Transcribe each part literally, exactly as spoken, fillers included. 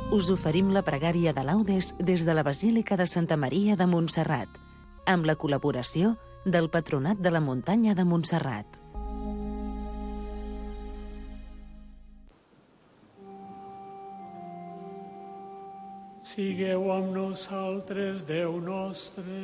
us oferim la pregària de laudes des de la Basílica de Santa Maria de Montserrat, amb la col·laboració del Patronat de la Muntanya de Montserrat. Sigueu amb nosaltres, Déu nostre.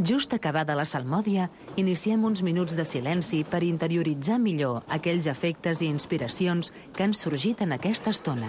Just acabada la salmòdia, iniciem uns minuts de silenci per interioritzar millor aquells efectes i inspiracions que han sorgit en aquesta estona.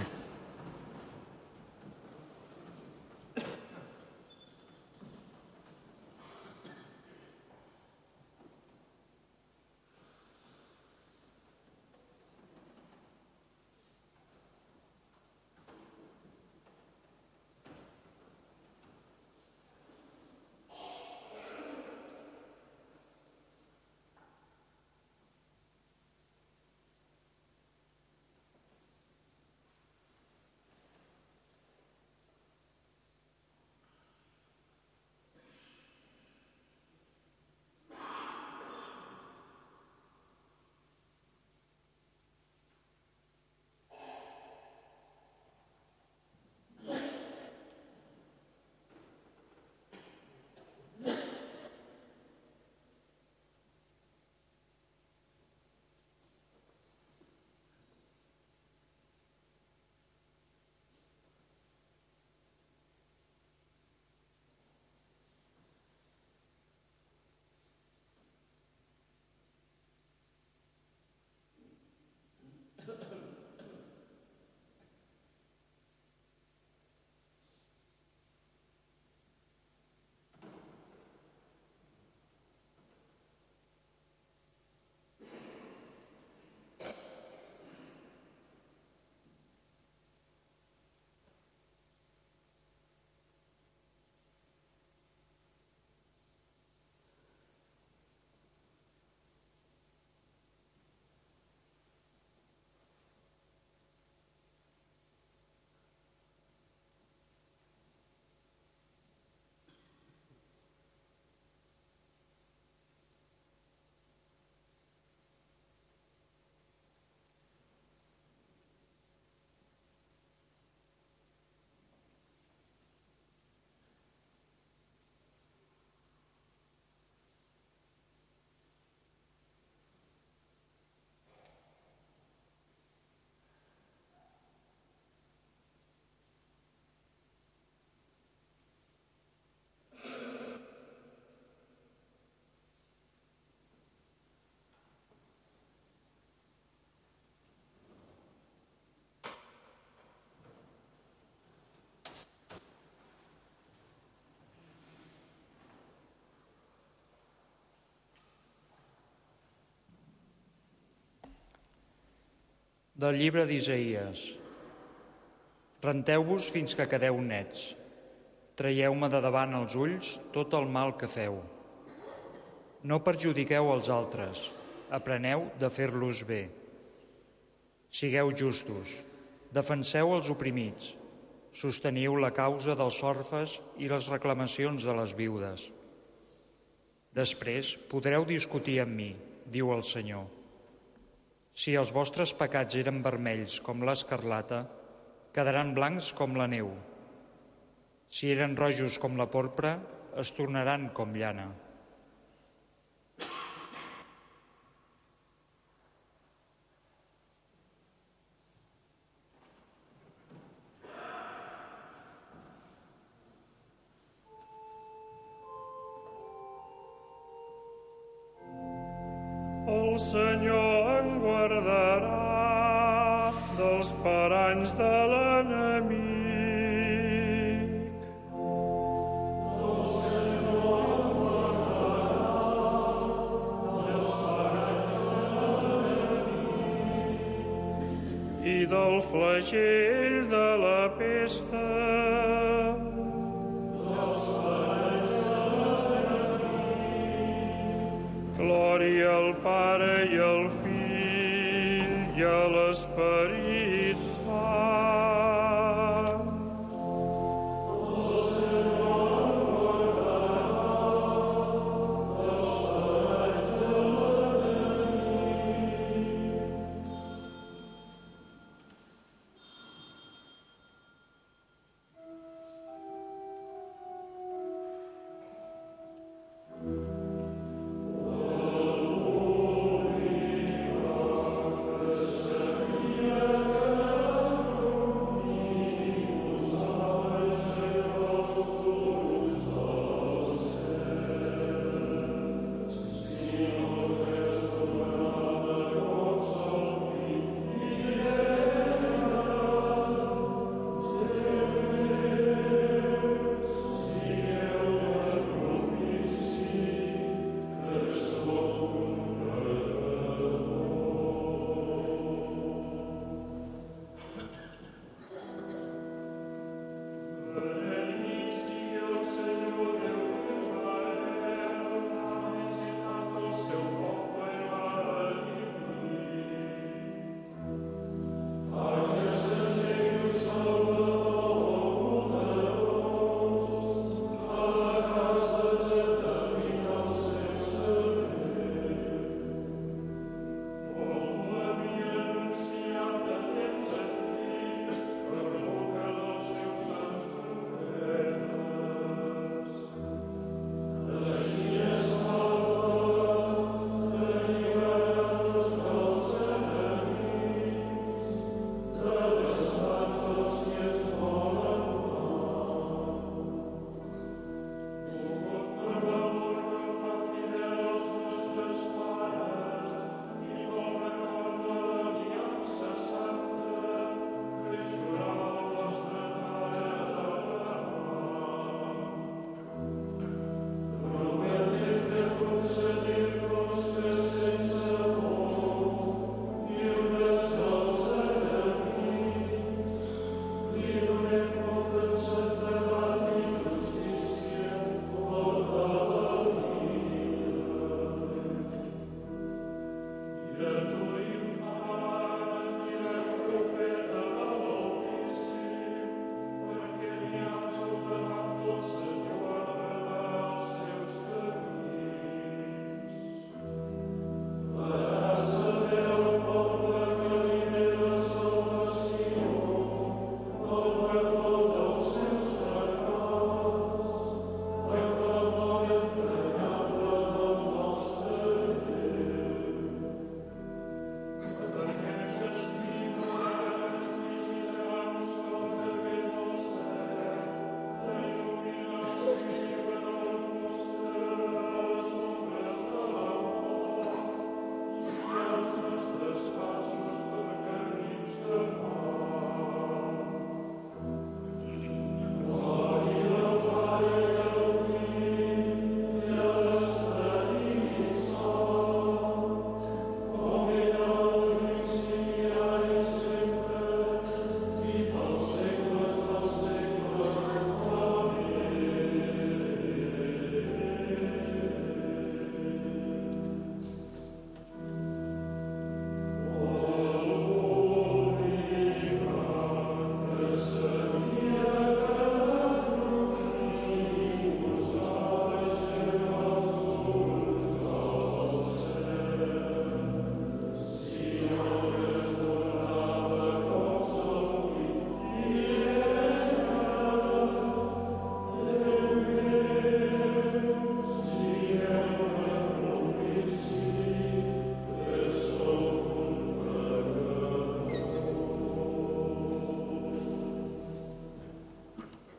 Del llibre d'Isaïes. Renteu-vos fins que quedeu nets. Traieu-me de davant els ulls tot el mal que feu. No perjudiqueu els altres, apreneu de fer-los bé. Sigueu justos, defenseu els oprimits, sosteniu la causa dels orfes i les reclamacions de les viudes. Després podreu discutir amb mi, diu el Senyor. Si els vostres pecats eren vermells com l'escarlata, quedaran blancs com la neu. Si eren rojos com la porpra, es tornaran com llana. El Senyor en guardarà dels paranys de l'enemic. El Senyor en guardarà dels paranys de l'enemic i del flagell de la pesta. Glòria al Pare i al Fill i a l'Esperit Sant.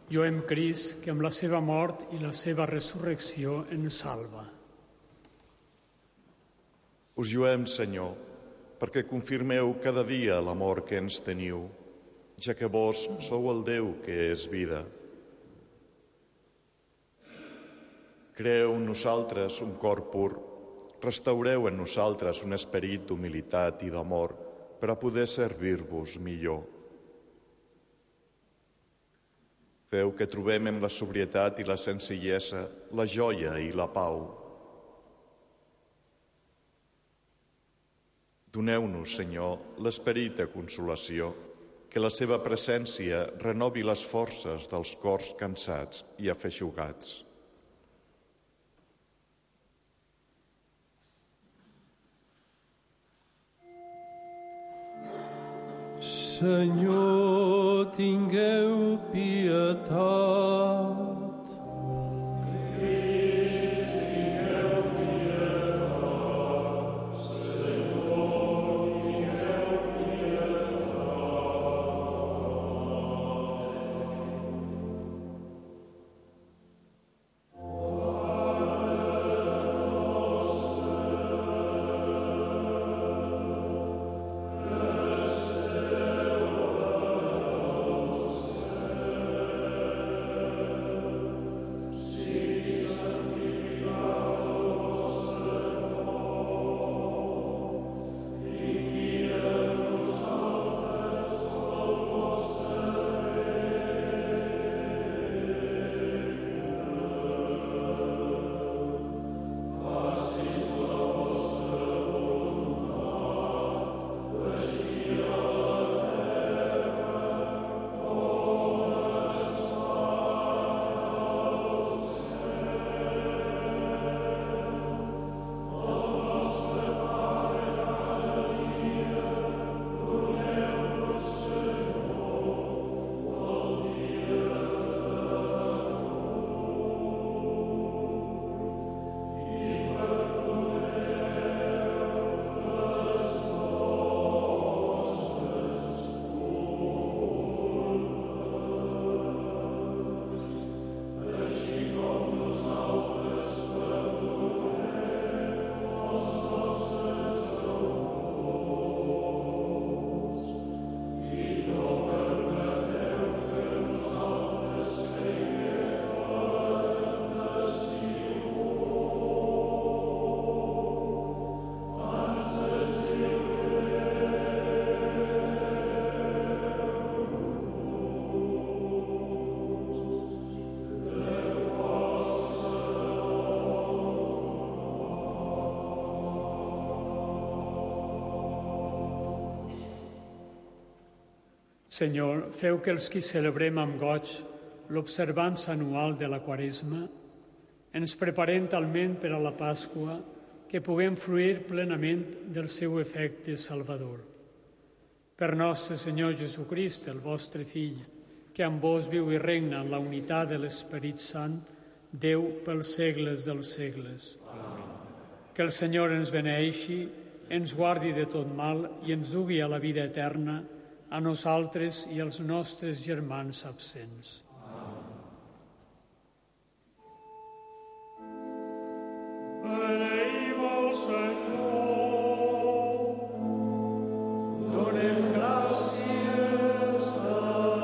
Jo en Crist, que amb la seva mort i la seva resurrecció ens salva. Us lluem, Senyor, perquè confirmeu cada dia l'amor que ens teniu, ja que vos sou el Déu que és vida. Creeu en nosaltres un cor pur, restaureu en nosaltres un esperit d'humilitat i d'amor per a poder servir-vos millor. Feu que trobem en la sobrietat i la senzillesa la joia i la pau. Doneu-nos, Senyor, l'esperit de consolació, que la seva presència renovi les forces dels cors cansats i afeixugats. Senyor, tingueu pietat. Senyor, feu que els qui celebrem amb goig l'observança anual de la Quaresma ens preparem talment per a la Pasqua que puguem fruir plenament del seu efecte salvador. Per nostre Senyor Jesucrist, el vostre Fill, que amb vos viu i regna en la unitat de l'Esperit Sant, Déu pels segles dels segles. Amén. Que el Senyor ens beneeixi, ens guardi de tot mal i ens dugui a la vida eterna, a nosaltres i als nostres germans absents. Beneïm el Senyor, donem gràcies a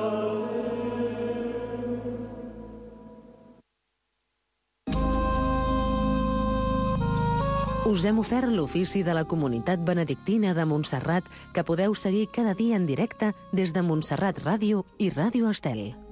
Us hem ofert l'ofici de la Comunitat Benedictina de Montserrat, que podeu seguir cada dia en directe des de Montserrat Ràdio i Ràdio Estel.